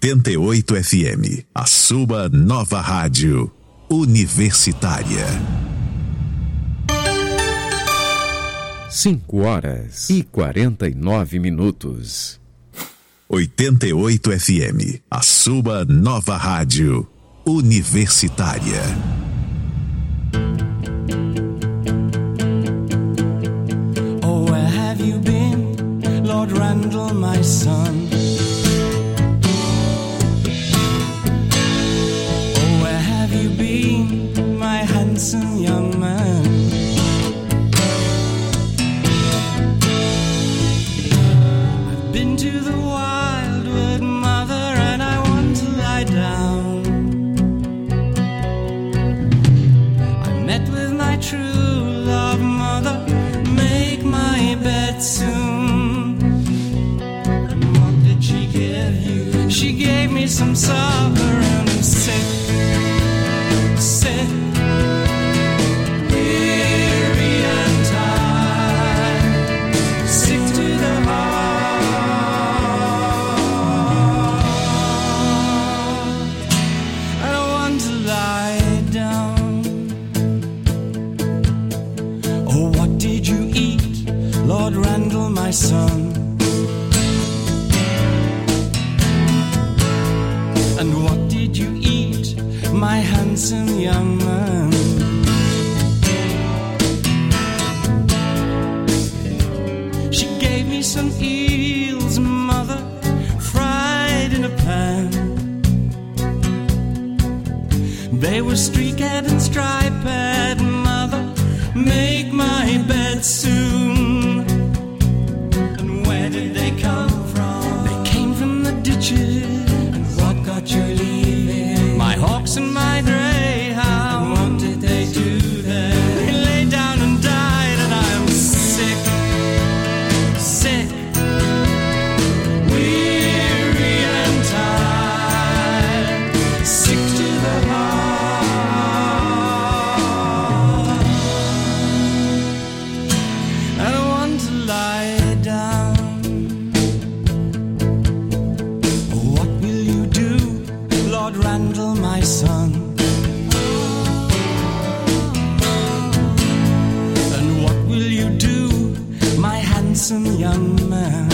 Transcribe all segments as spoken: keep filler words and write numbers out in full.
oitenta e oito F M, a sua nova rádio universitária. Cinco horas e quarenta e nove minutos. oitenta e oito F M, a sua nova rádio universitária. Oh, where have you been, Lord Randall, my son? Oh, where have you been, my handsome young man? I've been to the wildwood, mother, and I want to lie down. I met with my true love, mother, make my bed soon. And what did she give you? She gave me some supper and I'm sick, sick, weary and tired, sick to the heart. I don't want to lie down. Oh, what did you eat, Lord Randall, my son? And what did you eat, my handsome young man? She gave me some eels, mother, fried in a pan. They were streaked and striped, mother, make my bed soon. And where did they come from? They came from the ditches. And what got you leaving? My hawks and my greyhound. What did they do there? They lay down and died, and I'm sick, sick, weary and tired, sick to the heart. I don't want to lie down. What will you do, Lord Randall, my son? And what will you do, my handsome young man?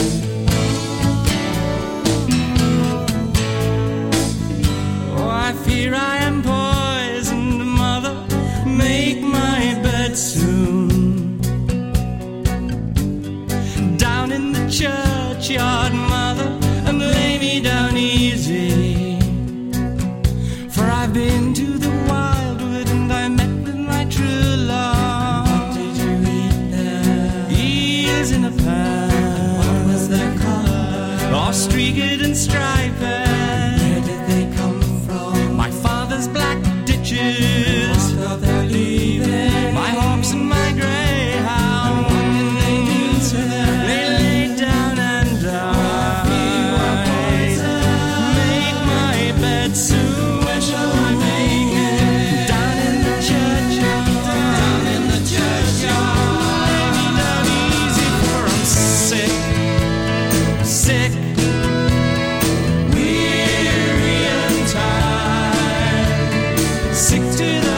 Oh, I fear I am poisoned, mother, make my bed soon. Down in the churchyard, mother, and lay me down easy. For I've been to the wildwood and I met with my true love. What did you eat there? Eels in a pan. What was their color? All streaked and striped. Where did they come from? My father's black ditches. What got their leaving? My hawks and my greyhound. What did they do to them? They laid down and died. Make my bed soon. Where shall I make it? Down in the churchyard. Down in the churchyard. Lay me down easy, for I'm sick, sick, weary and tired, sick to the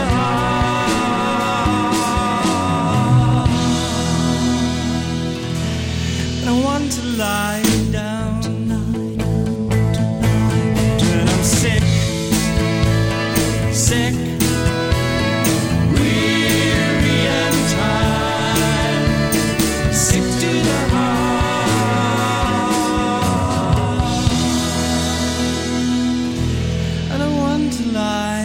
heart. And I want to lie down. And I'm sick, sick, weary and tired, sick to the heart. And I want to lie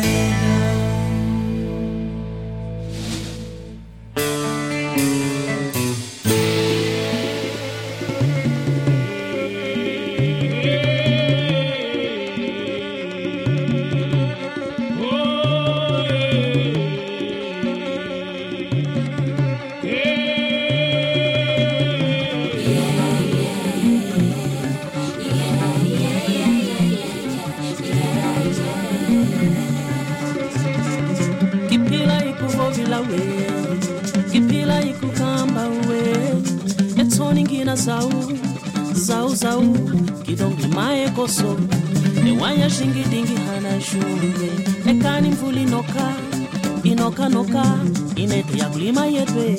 Zau, zau, zau, kidongi mae koso, Ewanya shingi dingi hana shume Ekani mfuli noka Inoka noka Inetu ya kulima yepe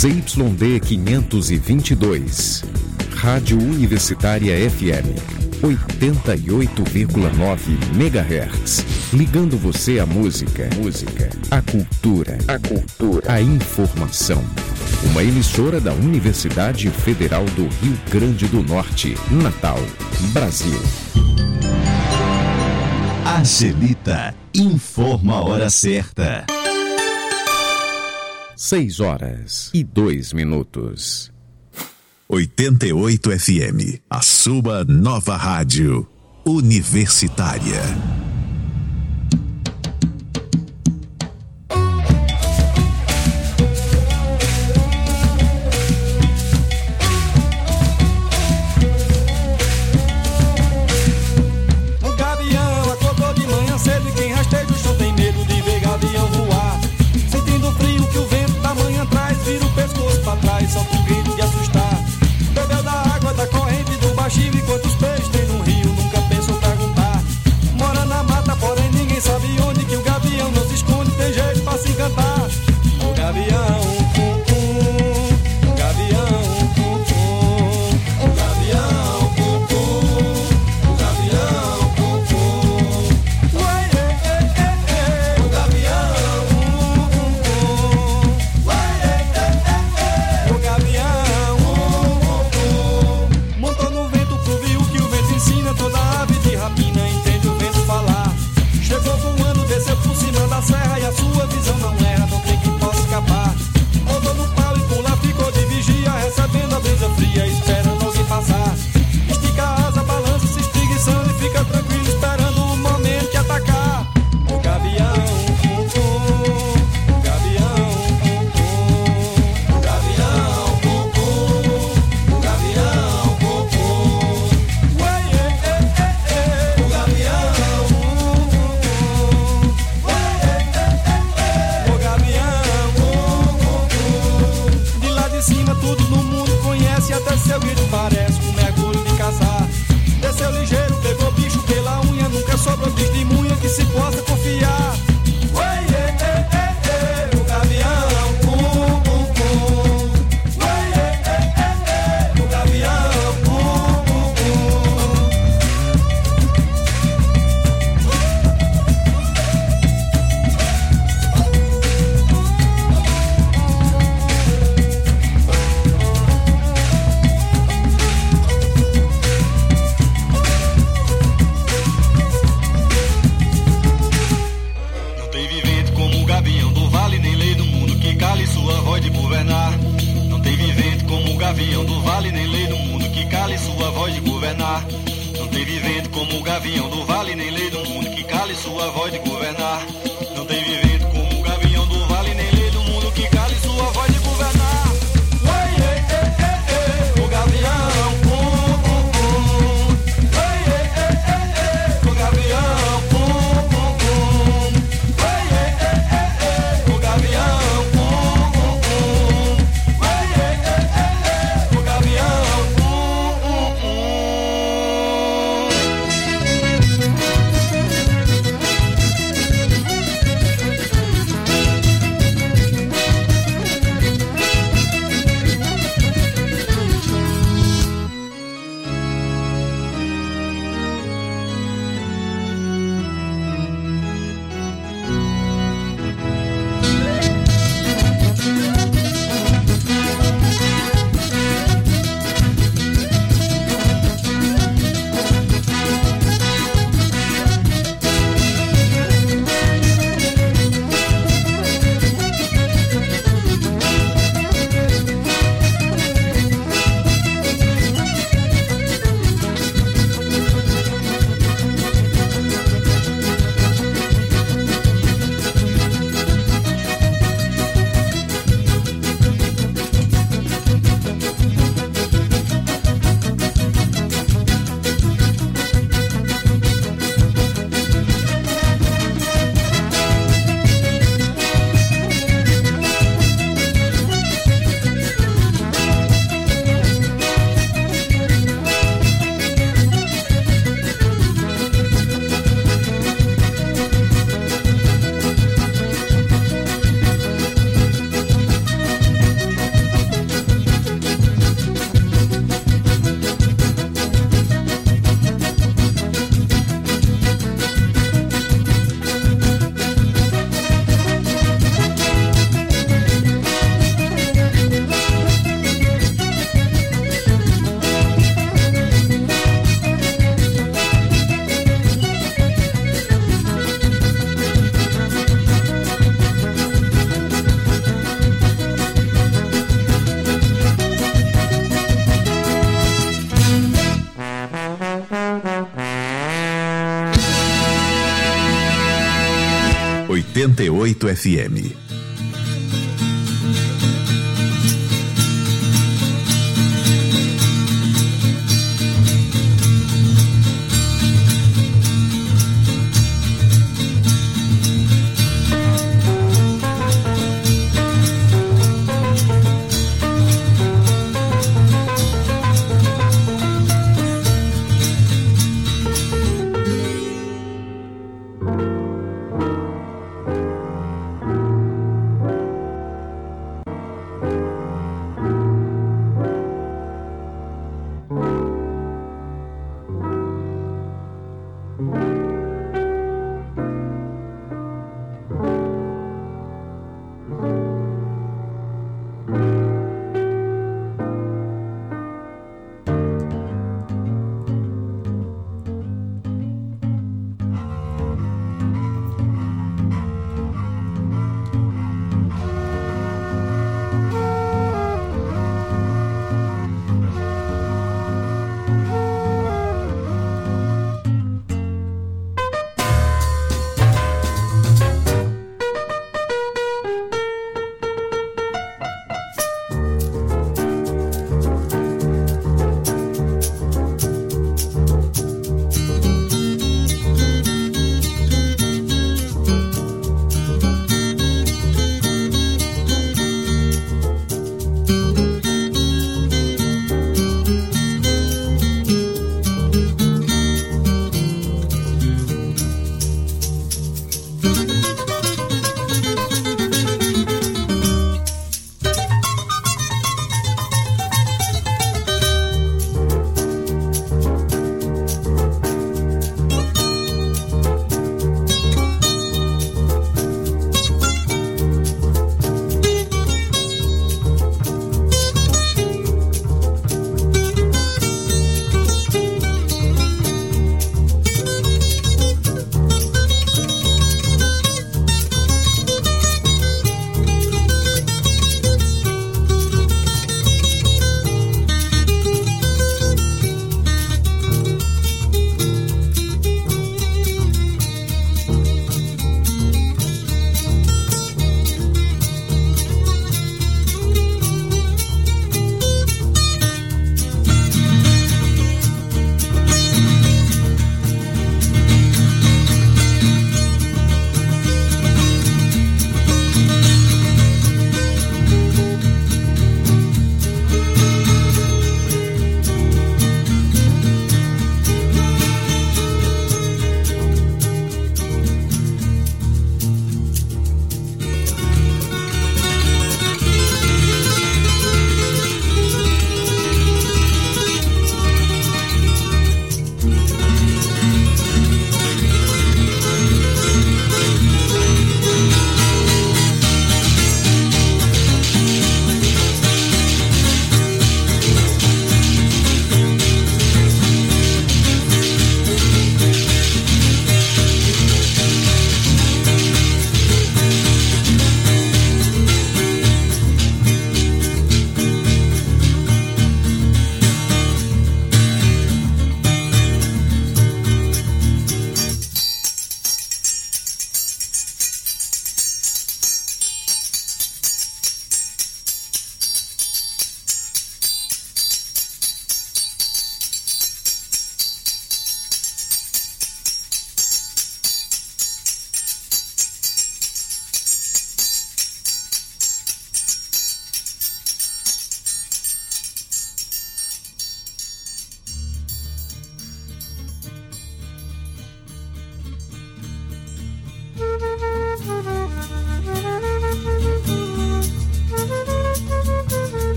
Z Y D quinhentos e vinte e dois, Rádio Universitária F M, oitenta e oito vírgula nove megahertz, ligando você à música, música, à cultura, a cultura, à informação. Uma emissora da Universidade Federal do Rio Grande do Norte, Natal, Brasil. Angelita informa a hora certa. Seis horas e dois minutos. oitenta e oito F M, a sua nova rádio universitária. Enquanto os peixes tem no rio, nunca pensou perguntar. Mora na mata, porém ninguém sabe onde, que o gavião não se esconde, tem jeito pra se encantar. O gavião, um, um, o gavião, um, um, o gavião, um, um, o gavião, um, um, uai, é, é, é, é. O gavião, um, um, uai, é, é, é, é. O gavião, um, um, montou no ensina toda ave de rapina, entende o vento falar. Chegou voando, desceu por cima da serra e a sua visão não erra, não tem quem possa escapar. Rodou no pau e pula, ficou de vigia, recebendo a brisa fria, esperando alguém passar. Estica a asa, balança, se espreguiçando e fica tranquilo, esperando o momento de atacar. O gavião, um, um, o gavião, um, um, o gavião, um, um, o gavião, um, um. Tudo no mundo conhece, até seu grito parece um mergulho de caçar. Desceu ligeiro, pegou bicho pela unha, nunca sobrou bicho de munha que se possa confiar. Ué, é, é, é, é, o gavião, um, um, um. Ué, é, é, é, é, o gavião, um, um, um. Cale sua voz de governar. Não tem vivente como o gavião do vale, nem lei do mundo que cale sua voz de governar. Não tem vivente como o gavião do vale, nem lei do mundo que cale sua voz de governar. Não tem vivente como o gavião do vale, nem lei do mundo que cale sua voz de governar. Uai, é, é, é, é, o gavião, um, um, um. Uai, é, é, é, é, o gavião, um, um, um. Uai, é, é, é, é, o gavião. oitenta e oito F M.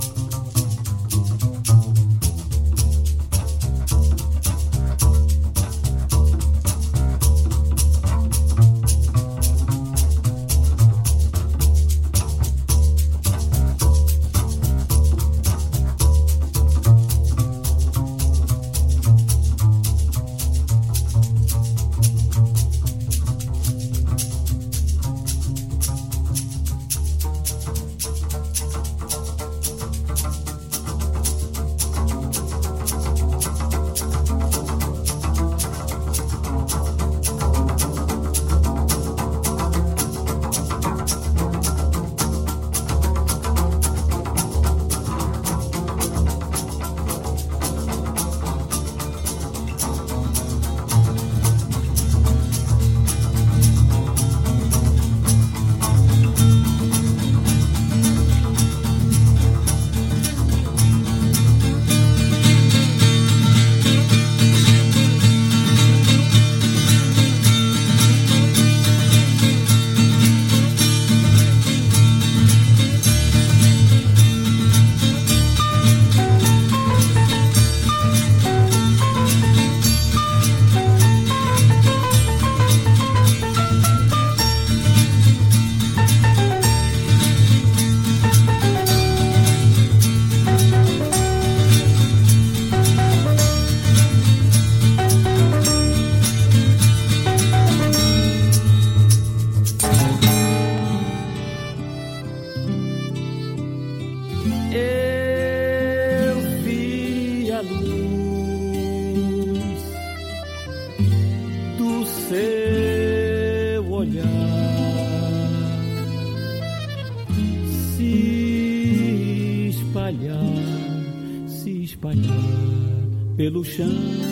Pelo chão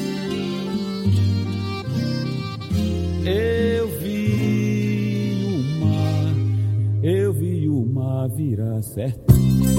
eu vi o mar, eu vi o mar virar sertão.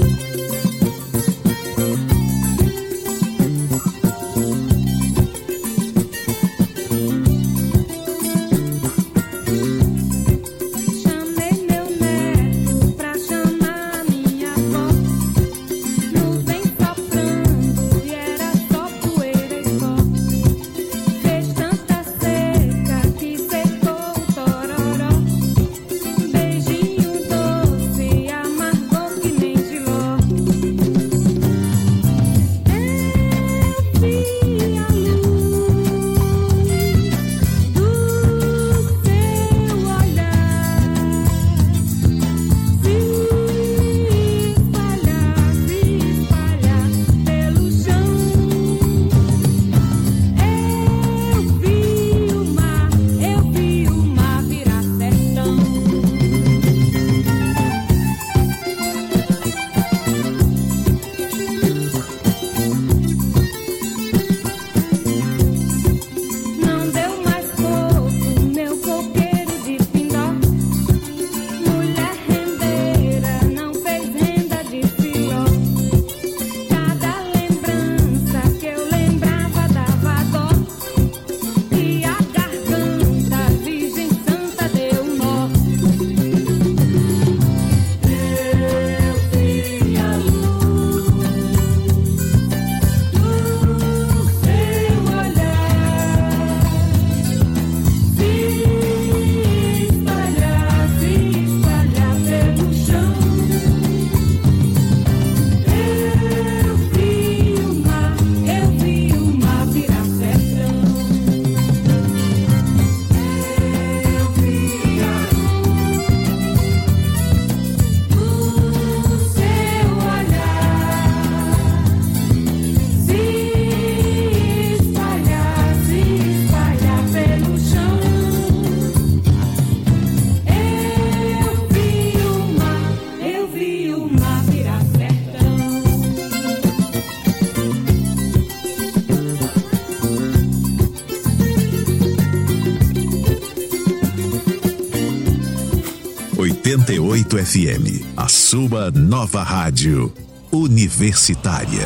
oitenta e oito F M, a sua nova rádio universitária.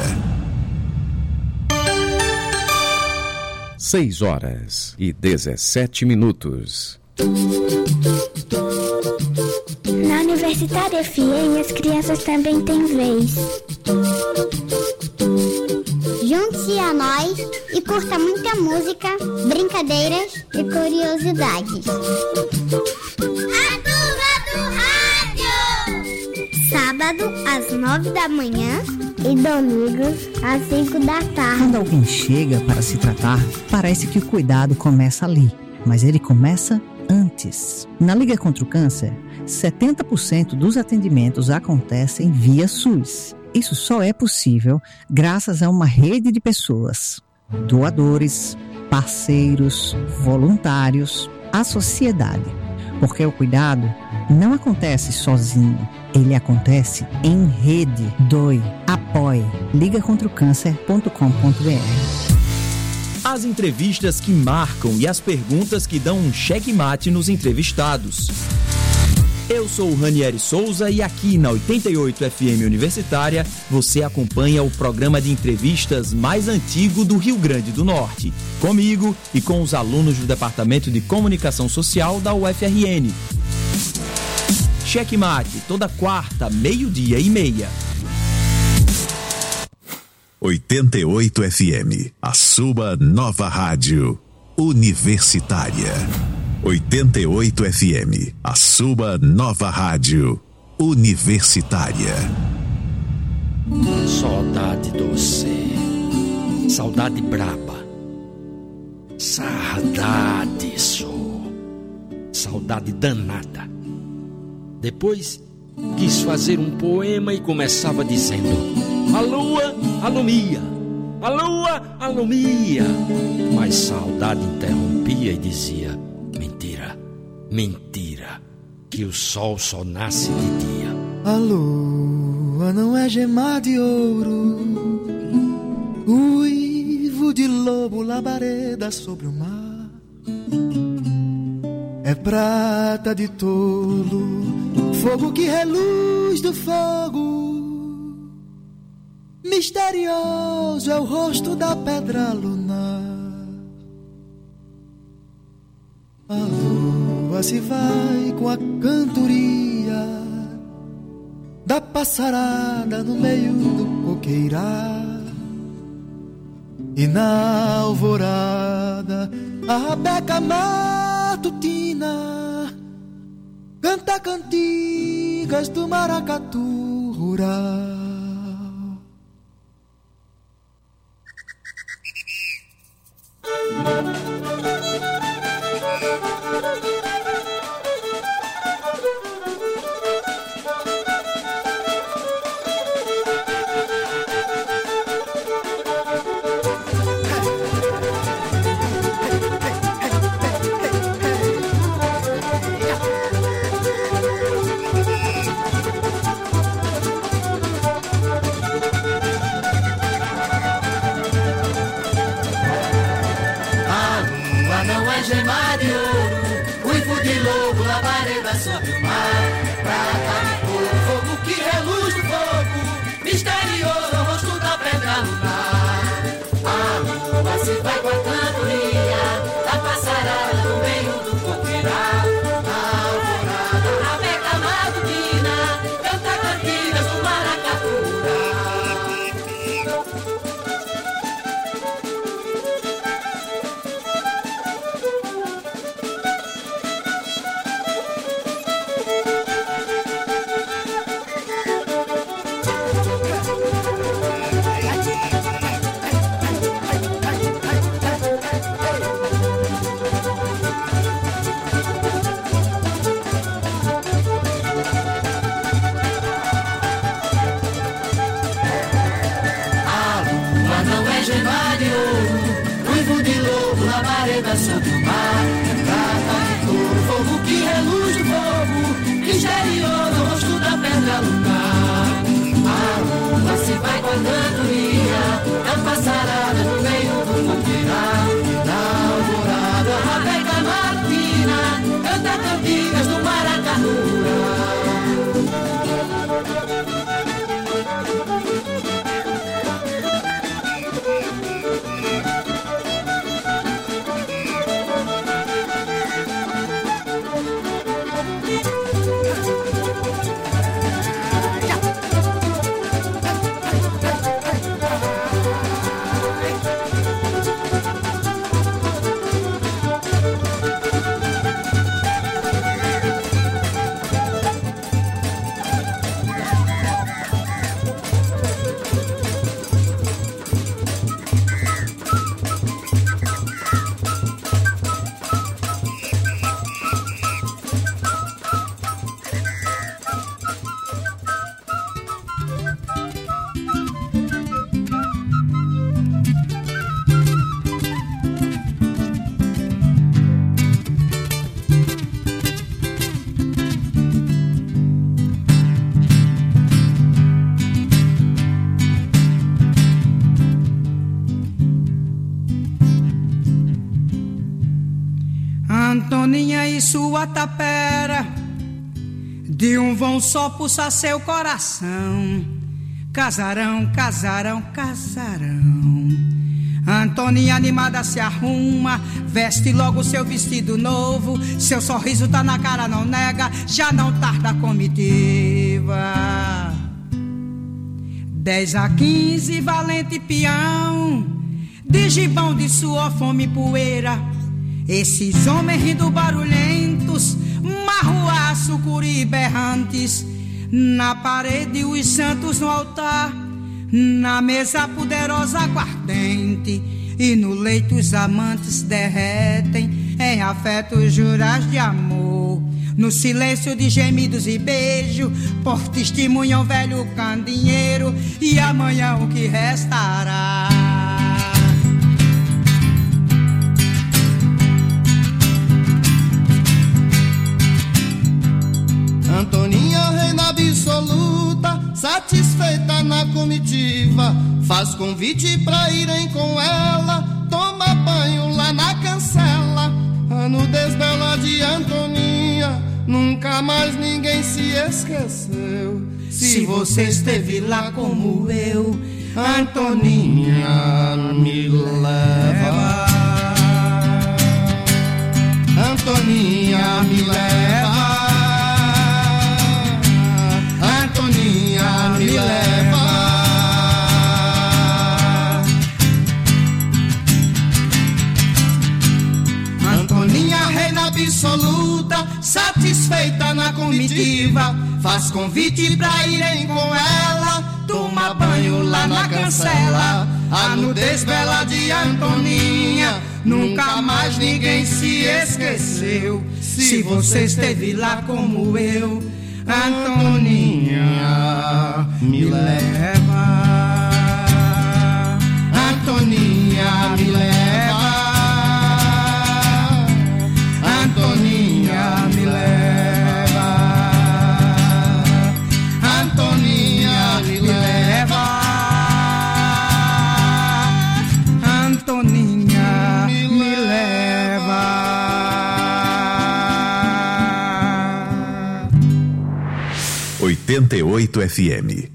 Seis horas e dezessete minutos. Na Universitária F M, as crianças também têm vez. Junte-se a nós e curta muita música, brincadeiras e curiosidades. A Turma do Rádio! Sábado, às nove da manhã e domingo, às cinco da tarde. Quando alguém chega para se tratar, parece que o cuidado começa ali, mas ele começa antes. Na Liga contra o Câncer, setenta por cento dos atendimentos acontecem via SUS. Isso só é possível graças a uma rede de pessoas, doadores, parceiros, voluntários, a sociedade. Porque o cuidado não acontece sozinho, ele acontece em rede. Doe, apoie. liga contra o câncer ponto com ponto b r. As entrevistas que marcam e as perguntas que dão um checkmate nos entrevistados. Eu sou o Ranieri Souza e aqui na oitenta e oito F M Universitária você acompanha o programa de entrevistas mais antigo do Rio Grande do Norte. Comigo e com os alunos do Departamento de Comunicação Social da U F R N. Checkmate, toda quarta, meio-dia e meia. oitenta e oito F M, a sua nova rádio universitária. oitenta e oito F M, a sua nova rádio universitária. Saudade doce, saudade braba, saudade só, saudade danada. Depois quis fazer um poema e começava dizendo: a lua alumia, a lua alumia. Mas saudade interrompia e dizia: mentira, mentira, que o sol só nasce de dia. A lua não é gemar de ouro, uivo de lobo, labareda sobre o mar. É prata de tolo, fogo que reluz do fogo. Misterioso é o rosto da pedra lunar. A lua se vai com a cantoria da passarada no meio do coqueirá. E na alvorada a rabeca matutina canta cantigas do maracatu rural. sua tapera, de um vão só pulsa seu coração. Casarão, casarão, casarão. Antoninha animada se arruma, veste logo seu vestido novo. Seu sorriso tá na cara, não nega, já não tarda a comitiva. Dez a quinze, valente peão, de gibão, de suor, fome e poeira. Esses homens rindo barulhentos, marruaço, curi berrantes. Na parede os santos no altar, na mesa poderosa aguardente, e no leito os amantes derretem em afetos juras de amor. No silêncio de gemidos e beijo, por testemunham velho candinheiro, e amanhã o que restará. Antoninha, reina absoluta, satisfeita na comitiva, faz convite pra irem com ela, toma banho lá na cancela. A nudez bela de Antoninha, nunca mais ninguém se esqueceu. Se você esteve lá como eu, Antoninha, me leva. Antoninha, me leva. Antoninha, me leva. Antoninha, reina absoluta, satisfeita na comitiva, faz convite pra irem com ela, toma banho lá na cancela. A nudez bela de Antoninha, nunca mais ninguém se esqueceu. Se você esteve lá como eu, Antoninha, me leva. Antoninha, me leva. Antoninha, me leva. Antoninha, me leva. Antoninha, me leva. oitenta e oito F M.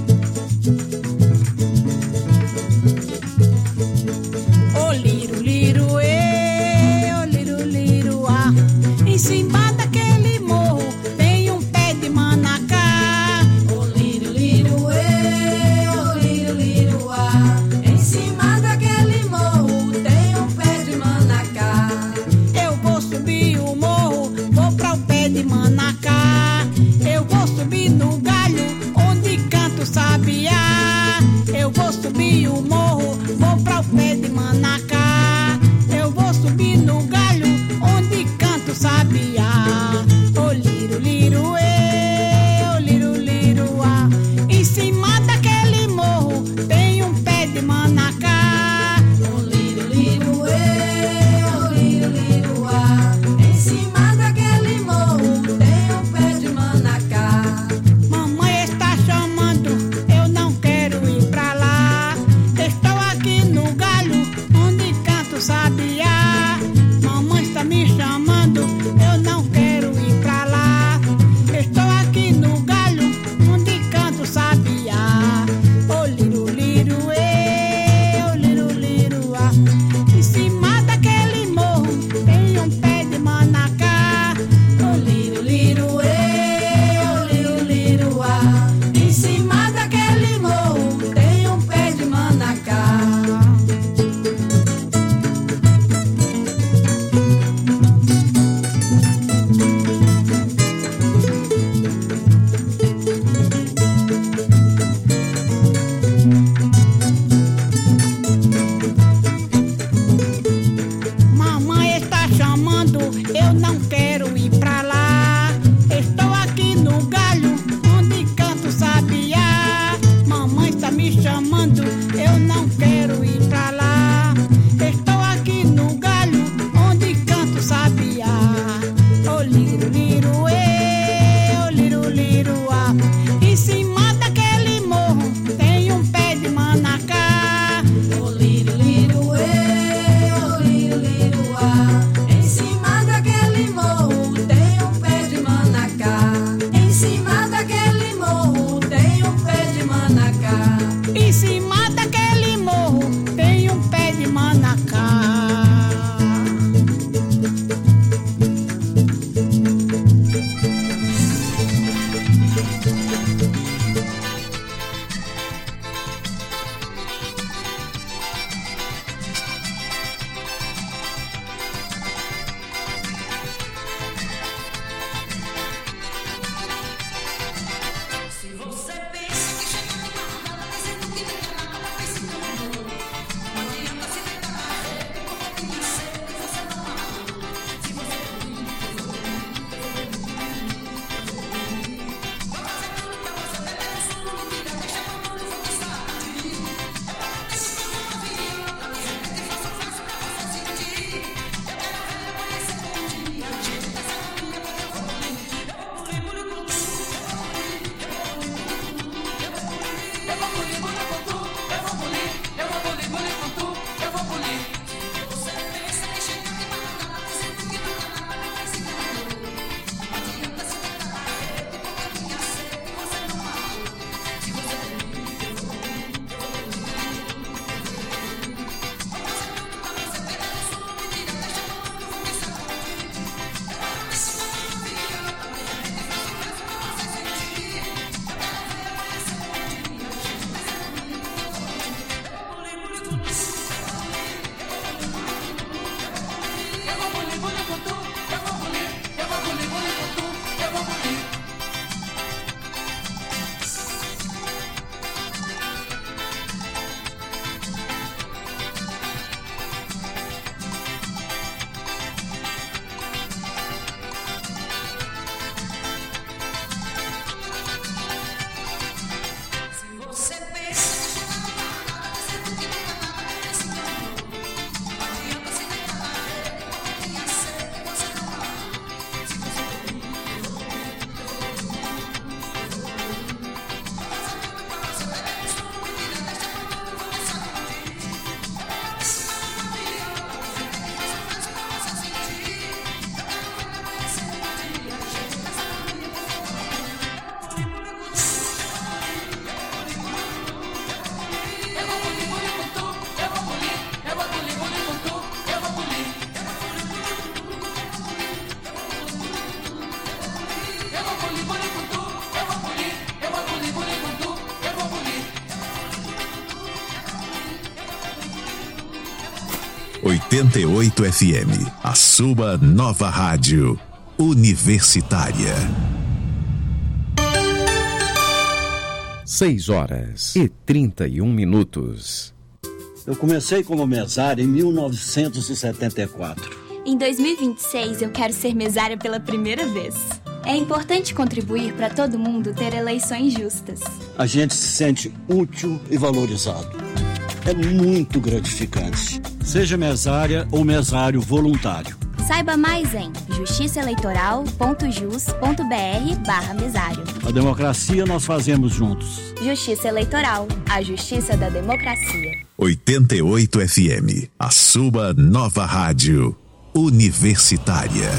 Ô liro, liro, ê, ô liro, liro, ah. Em cima daquele morro tem um pé de manacá. Ô liro, liro, ê, ô liro, liro, ah. Em cima daquele morro tem um pé de manacá. Eu vou subir o morro, vou pra o pé de manacá. Eu vou subir no galho onde canta o sabiá. Eu vou subir o morro, vou pra o pé de manacá. Eu vou subir no galho onde canta o sabiá. Ô liro, liro, ê, ô liro, liro, ah. Em cima daquele morro tem um pé de manacá. Ô liro, liro, ê, ô liro, liro, ah. Em cima daquele morro tem um pé de manacá. Mamãe está chamando, eu não quero ir pra lá. Estou aqui no galho onde canto o sabiá. Mamãe está me chamando, eu não quero ir pra lá. Estou aqui no galho onde canto o sabiá. Ô liro, liro, ê, ô liro, liro, ah. Em cima daquele morro tem um pé de manacá. Ô liro, liro, ê, ô liro, liro, ah. Em cima daquele morro tem um pé de manacá. Mamãe está chamando, eu não quero ir pra lá. Estou aqui no galho onde canto o sabiá. Mamãe está me chamando, eu não quero ir pra lá. Estou aqui no galho onde canto o sabiá. Ô liro, liro, ê, ô liro, liro, ah. Em cima daquele morro tem um pé de manacá. Ô liro, liro, ê, ô liro, liro, ah. Em cima daquele morro cima daquele morro tem um pé de manacá. oitenta e oito F M, a sua nova rádio universitária. Seis horas e trinta e um minutos. Eu comecei como mesário em mil novecentos e setenta e quatro. Em dois mil e vinte e seis, eu quero ser mesária pela primeira vez. É importante contribuir para todo mundo ter eleições justas. A gente se sente útil e valorizado. É muito gratificante. Seja mesária ou mesário voluntário. Saiba mais em justiçaeleitoral.jus.br barra mesário. A democracia nós fazemos juntos. Justiça Eleitoral, a justiça da democracia. oitenta e oito F M, a sua nova rádio universitária.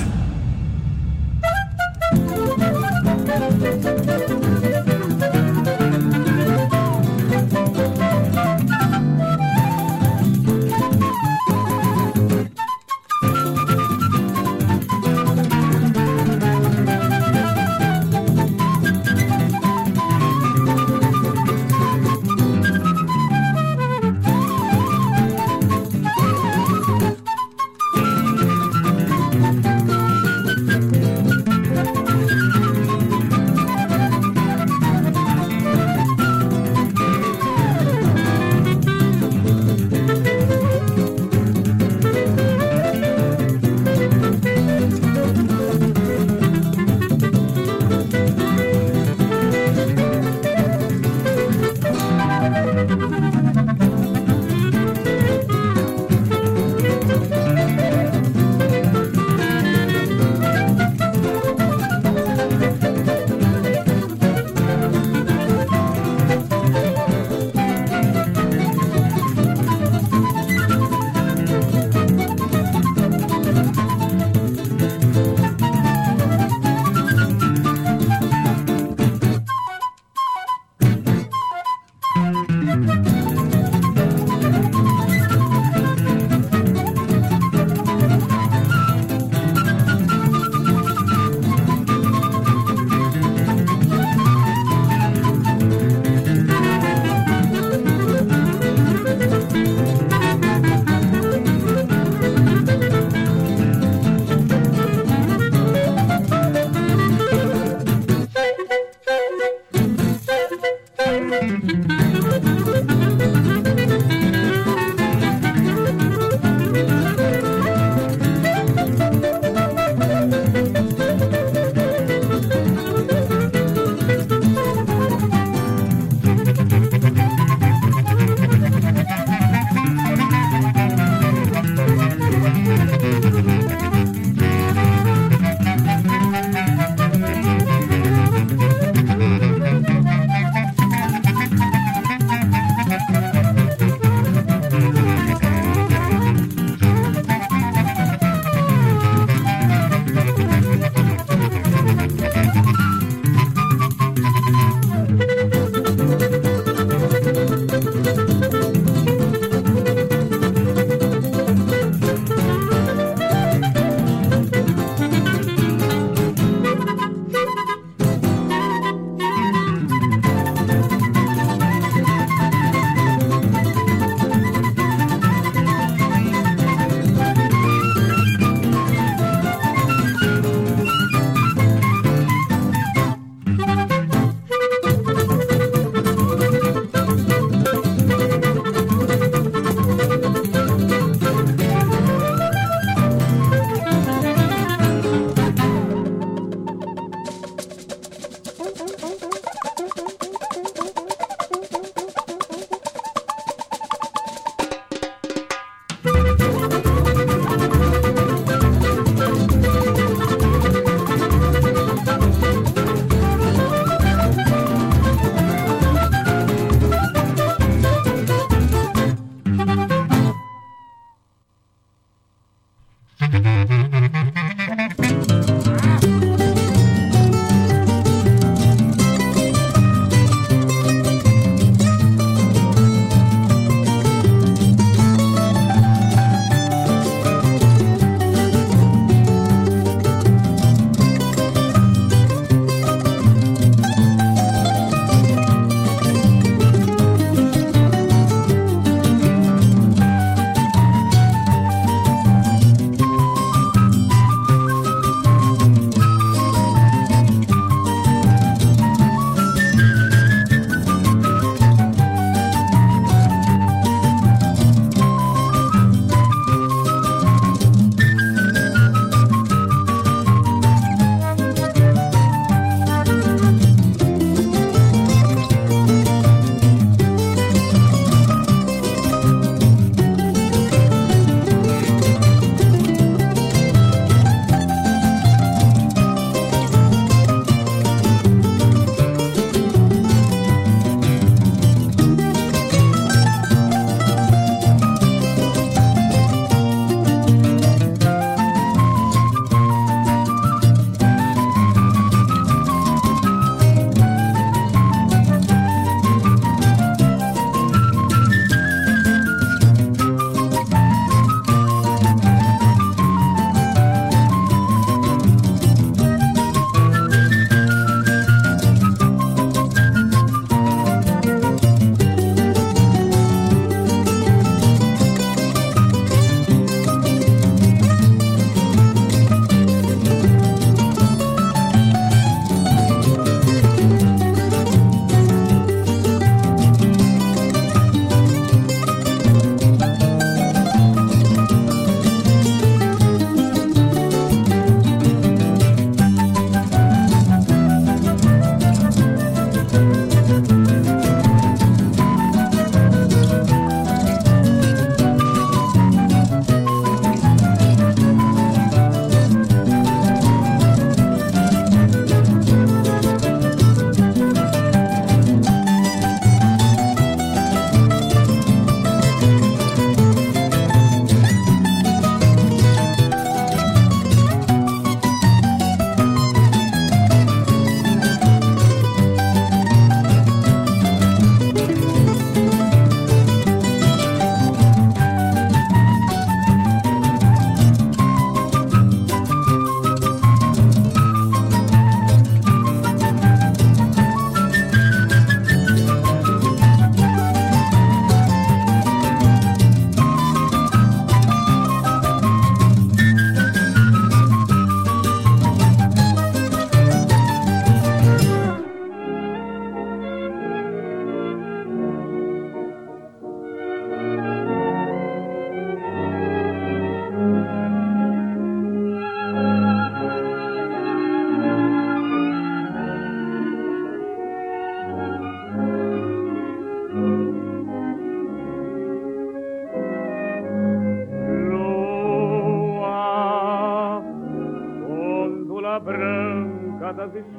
das esferas.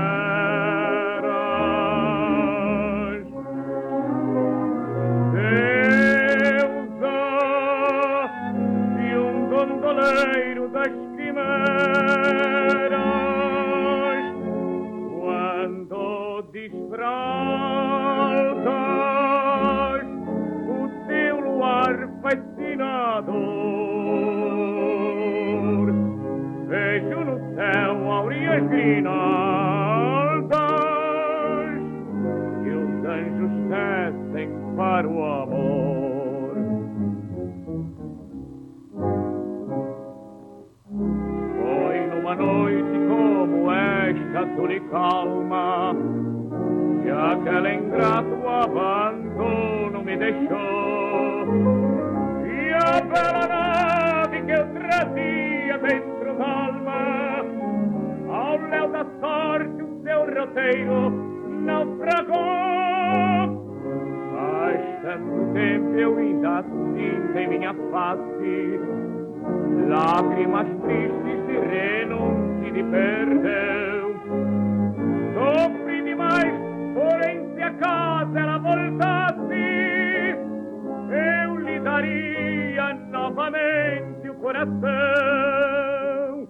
Deusa de um gondoleiro das quimeras, quando desfraldas o teu luar fascinador, vejo no céu áureas grinaldas que os anjos tecem para o amor. Foi numa noite como esta, azul e calma, que aquele ingrato abandono me deixou, e a bela nave que eu trazia dentro d'alma, ao léu da sorte o seu roteiro naufragou. Faz tanto tempo eu ainda sinto em minha face lágrimas tristes de renúncia de perdeu. Sofri demais, porém se a casa ela voltasse, eu lhe daria novamente o coração.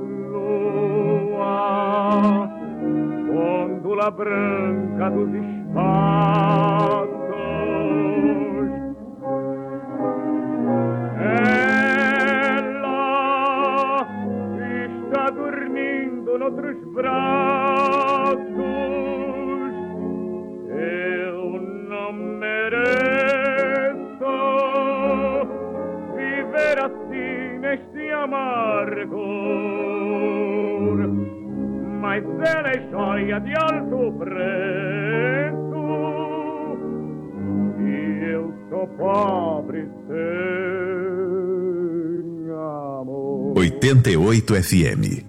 Lua, gôndola branca dos espaços, ela está dormindo noutros braços. Eu não mereço viver assim neste amargor, mas ela é joia de alto preço e eu sou pobre sem amor. oitenta e oito F M.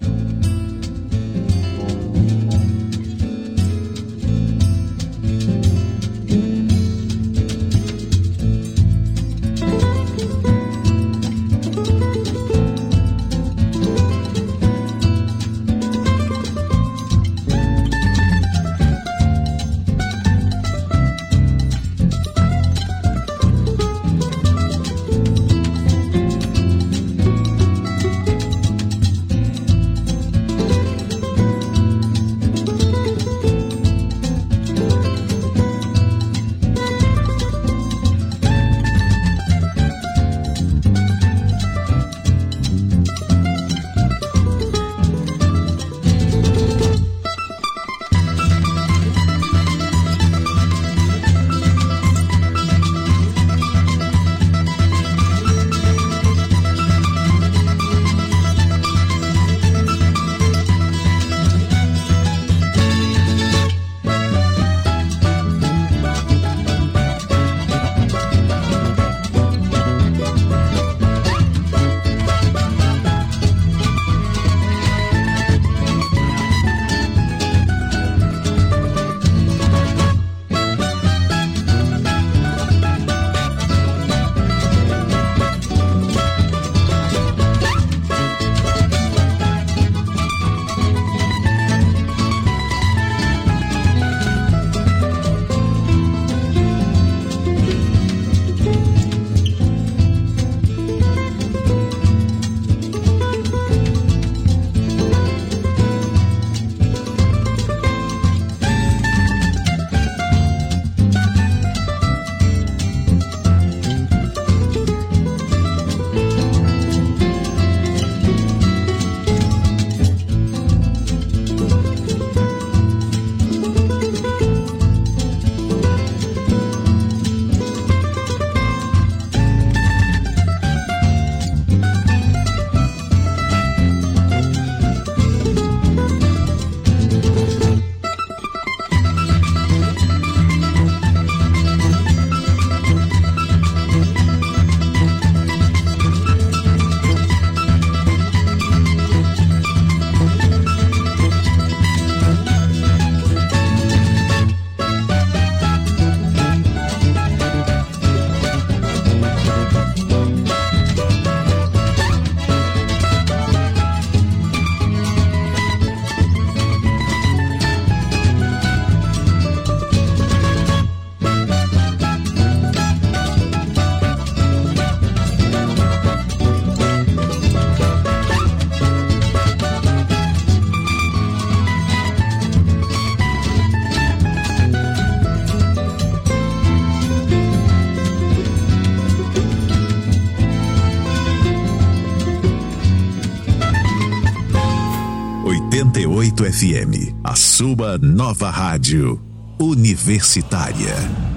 oito F M, a sua nova rádio universitária.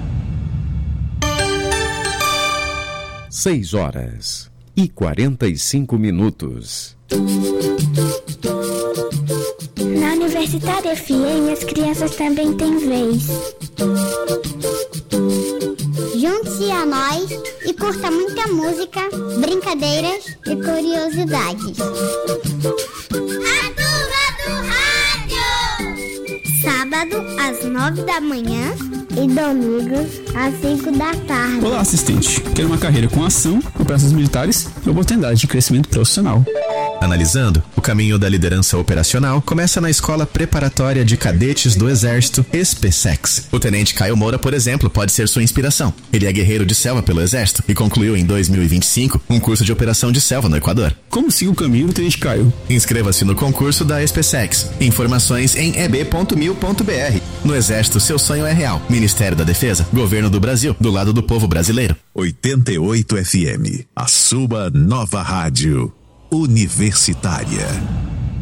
Seis horas e quarenta e cinco minutos. Na Universitária F M, as crianças também têm vez. Junte-se a nós e curta muita música, brincadeiras e curiosidades. A Turma do Rádio! Sábado, às nove da manhã e domingo, às cinco da tarde. Olá, assistente. Quero uma carreira com ação, operações militares e oportunidade de crescimento profissional. Analisando, o caminho da liderança operacional começa na Escola Preparatória de Cadetes do Exército, ESPESEX. O Tenente Caio Moura, por exemplo, pode ser sua inspiração. Ele é guerreiro de selva pelo Exército e concluiu em dois mil e vinte e cinco um curso de operação de selva no Equador. Como siga o caminho do Tenente Caio? Inscreva-se no concurso da ESPESEX. Informações em e b ponto mil ponto b r. No Exército, seu sonho é real. Ministério da Defesa, Governo do Brasil, do lado do povo brasileiro. oitenta e oito F M, a sua nova rádio universitária.